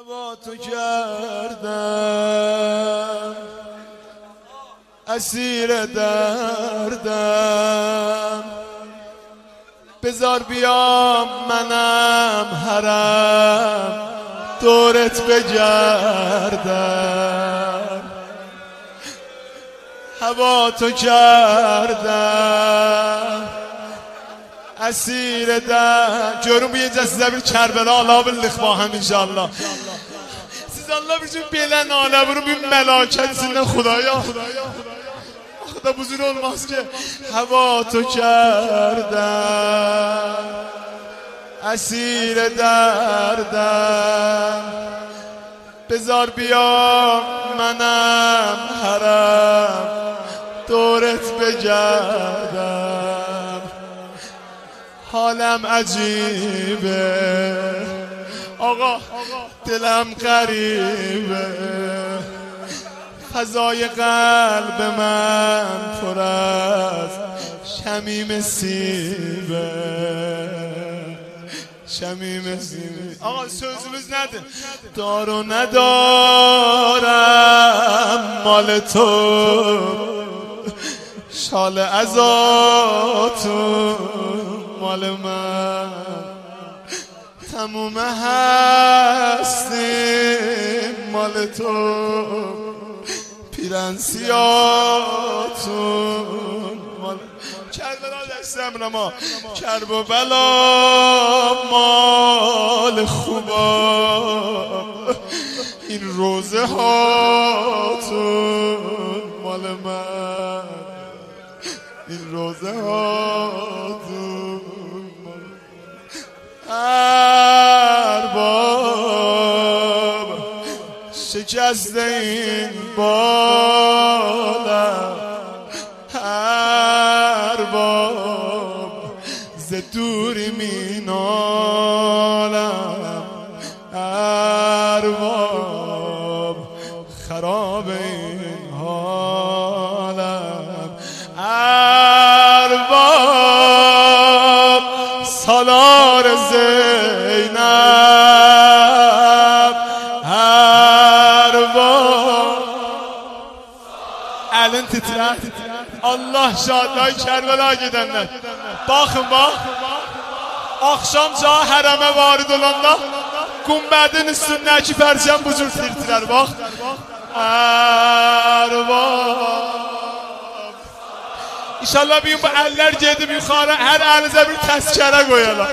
هوا تو کردم اسیر دردم، بذار بیام منم حرم دورت بگردم. هوا تو کردم اسیر در görün bu gecə sizə bir Kərbəla ala bildik baxın inşallah. Siz Allah üçün belə nalə vurun bir məlakət sizinlə Xudaya. Da buzur olmaz ki. Hava تو کردم اسیر دردم، بذار بیام منم حرم دورت بگردم. حالم عجیبه آقا، دلم غریبه، فضای قلب من پر از شمیم سیبه. شمیم سیبه آقا sözümüz nedir؟ دار و ندارم مال تو، شال ازاتون مال من، تموم هستیم مال تو، پیرن سیاتون مال کربلا دستم ما، کرب و بلا مال خوبا، این روزه هاتون مال من، این روزه هاتون مال ارباب شکست این بالم، ارباب ز دوری مینالم، ارباب خراب این حالم، ارباب سالار زینب، ارباب elin titrer. Allah şadlığı Kerbela gidenler. Bakın bak. Akşamca hərəmə varid olanda Gumbədin üstündəki pərçəm bu cür tirtirər. Bak. Ərbab. İnşallah bir gün bu əllər gedib yuxarı hər əlinizə bir təzkərə qoyarlar.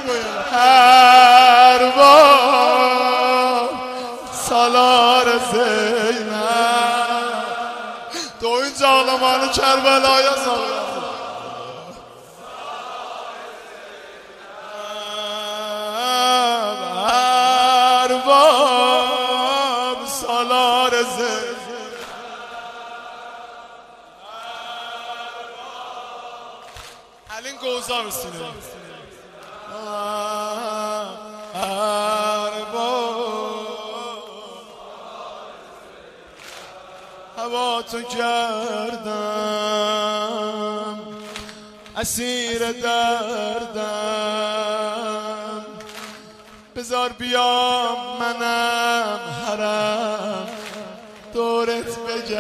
Ərbab salar Zeynəb. Doyunca ağlamanı Kərbəlaya salır. Ərbab salar Zeynəb. Əlin qovzaq üstünü. هوا تو کردم اسیر دردم، بذار بیام منم حرم دورت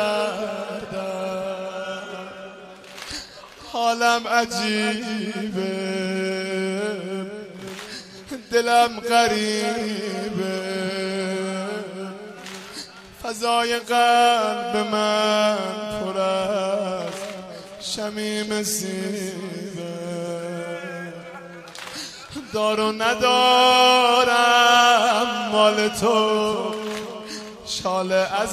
بگردم. حالم عجیبه دلم غریبه، فضای قلب من پر از شمیم سیبه. دار و ندارم مال تو، شال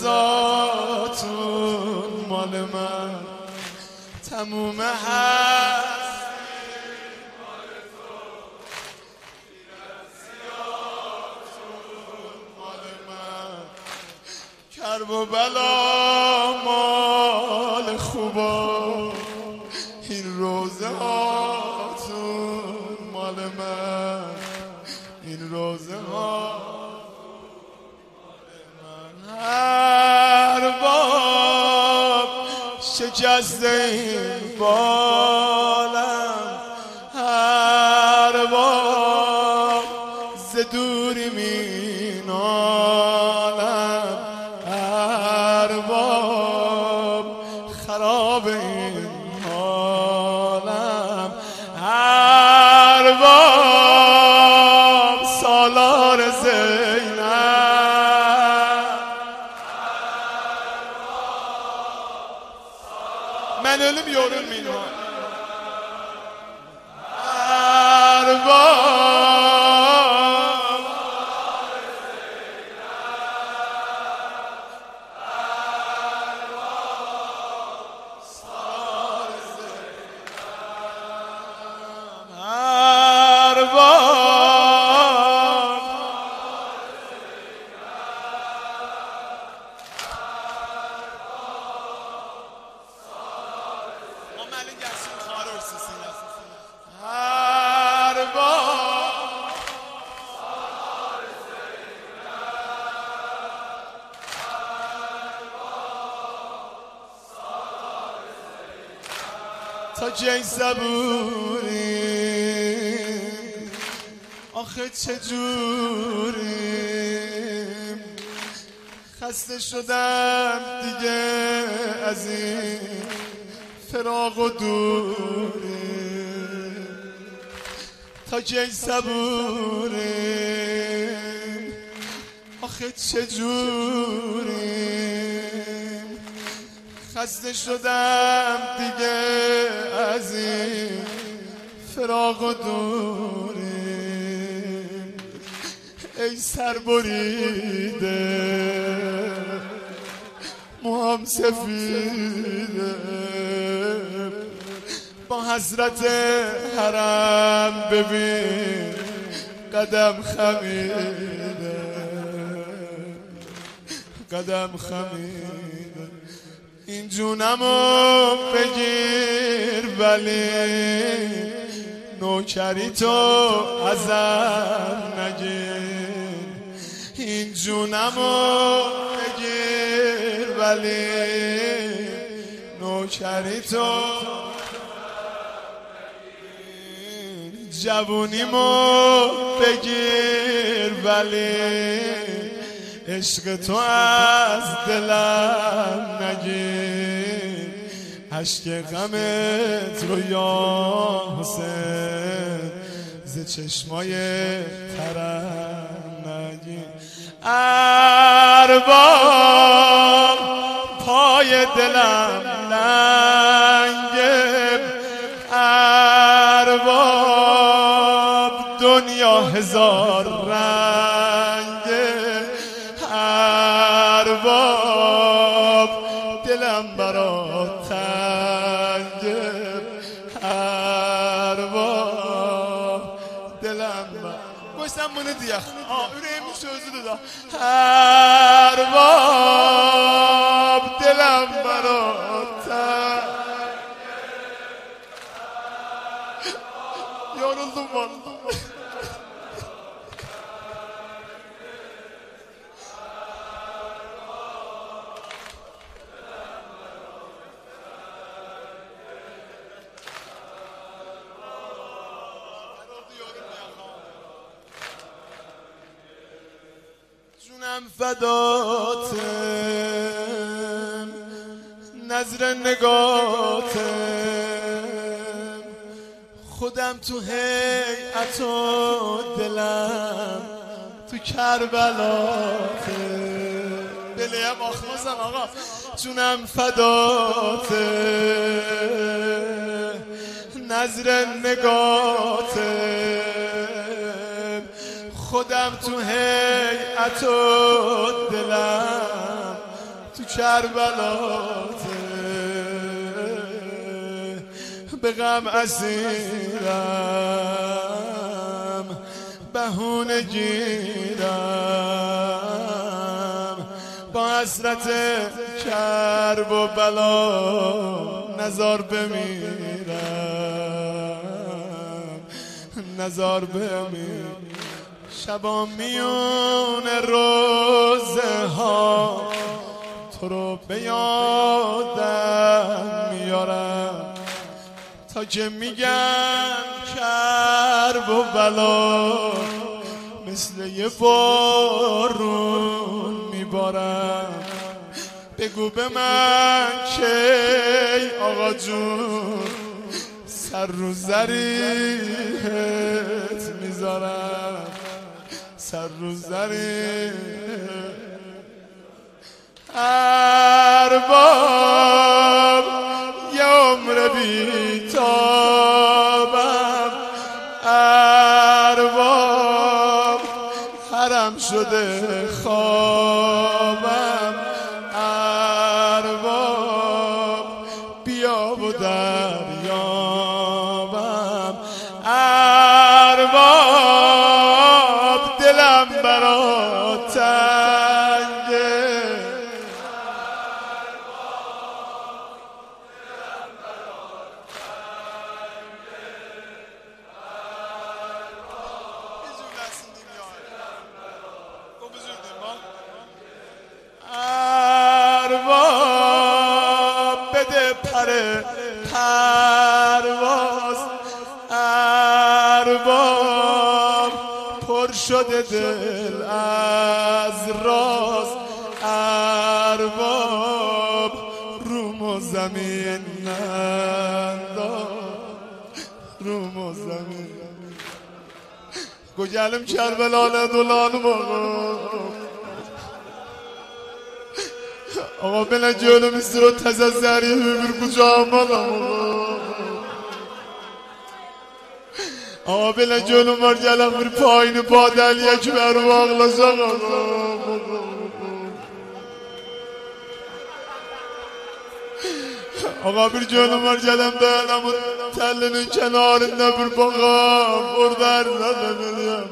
ازاتون مال من، تموم هست مال تو، پیرن سیاتون مال من، کرب و بلا مال خوبا، این روزه هاتون مال من، این روزه هاتون مال من. ارباب شکست این بالم، ارباب ز دوری مینالم، ölüm yorulmayın ha. Erbab تا کی صبوریم آخه چجوریم خسته شدم دیگه از این فراق و دوریم تا کی صبوریم آخه چجوریم خسته شدم دیگه از این فراق و دوریم ای سر بریده موام سفیده با حضرت حرم ببین قدم خمیده قدم خمیده این جونمو بگیر ولی نوکری تو ازم نگیر این جونمو بگیر ولی نوکری تو جوونیمو بگیر ولی عشق تو از دلم نگیر عشق غمت رو یا حسین ز چشمای ترم نگیر ارباب پای دلم لنگه ارباب دنیا هزار رنگه ارباب دلم برات تنگه ارباب دلم گوشتم bunu diye yüreğimin sözüdür da ارباب دلم برات تنگه yoruldum vallahi جونم فداتم نظر نگاتم خودم تو هیئت و دلم تو کربلاتم دلیم آخمازم آقا جونم فداتم نظر نگاتم خودم تو هیئت و دلم تو کربلاتم به غم اسیرم بهونه گیرم با حسرت کرب و بلا نزار بمیرم نزار بمیرم شبا میون روزه ها تو رو به یادم میارم تا که میگم کرب و بلا مثل یه بارون میبارم بگو به من کی آقا جون سر رو زریحت میذارم سر رو زریحت ارباب یه عمر شده خوابم ارباب بیا و دریابم ارباب دلم برات تنگه ارباب بده پره پرواز ارباب پر شده دل از راز ارباب روم و زمین ننداز روم و زمین گوگلم کربلانه دولانم آقا بله جلو میسته رو تززری ببیر کجا مالم آقا بله جلو مرگلم بیر پایین پادل یک بر واغلازم آقا بیر جلو مرگلم دلم تلinin kenarında bir bakam oradan zaten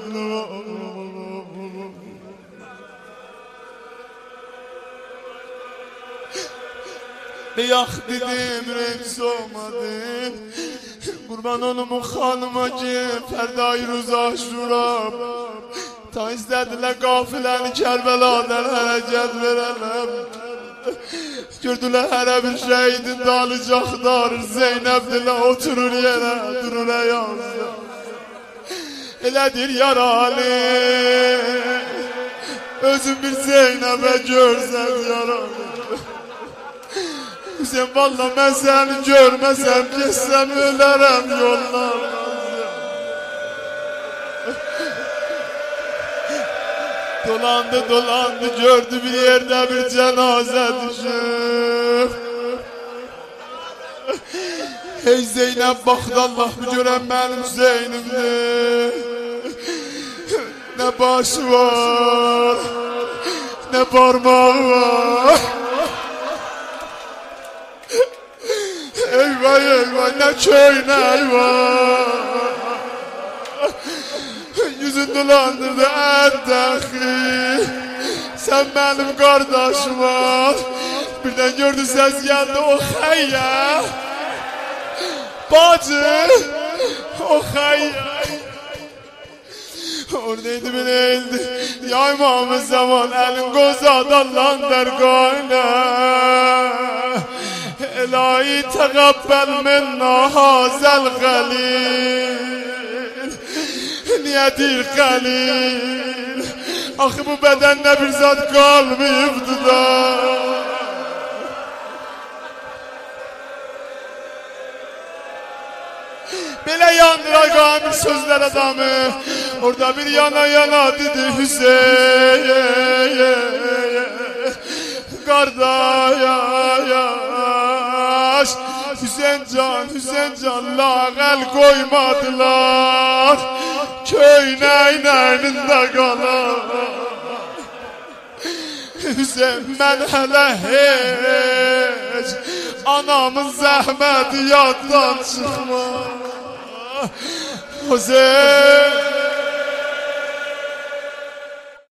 به یخ دیدیم رنگ اومدیم قربان اونمون خانوما که فردای روز آشورا تا ایستدیler قافiləni Kərbəladan hərəkət verələm gördülər hərə bir şəhidin dalıcı axtarır Zeynəb dilə oturur yerə durur ayazda elədir yaralı özün bir Zeynəbə görsən yaralı Hüseyin valla ben seni görmesem geçsem ölerim yollardan Dolandı dolandı gördü bir yerde bir cenaze düşüp Hey Zeynep baktı Allah bu gören benim Hüseyin'imdir Ne başı var ne parmağı var Eyvah eyvah ne köy ne eyvah Yüzün dolandırdı erdəxi Sen benim kardeşim ol Birden gördü ses geldi o xeyya Bacı o xeyya Oradaydı bir eğildi Ya İmam-ı Zaman elin qozad Allah'ın dergahına İlahi teqabbel minna hazel galil Niyedir galil Axı bu bədəndə bir zat qalmayıbdı da Belə yandıra qamil sözlər adamı Orada bir yana yana dedi Hüseyin Qardaş Hüseyin can lağəl qoymadılar Köynəynəyində qalar Hüseyin mən hələ heç Anamın zəhməti yaddan çıxma Hüseyin